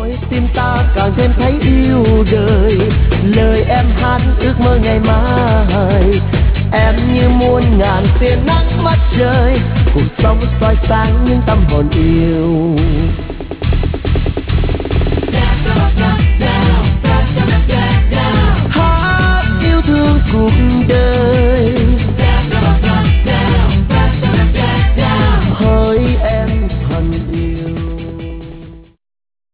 môi tim ta càng thêm thấy yêu đời. Lời em hát ước mơ ngày mai, em như muôn ngàn tia nắng mặt trời, cuộc sống soi sáng những tâm hồn yêu.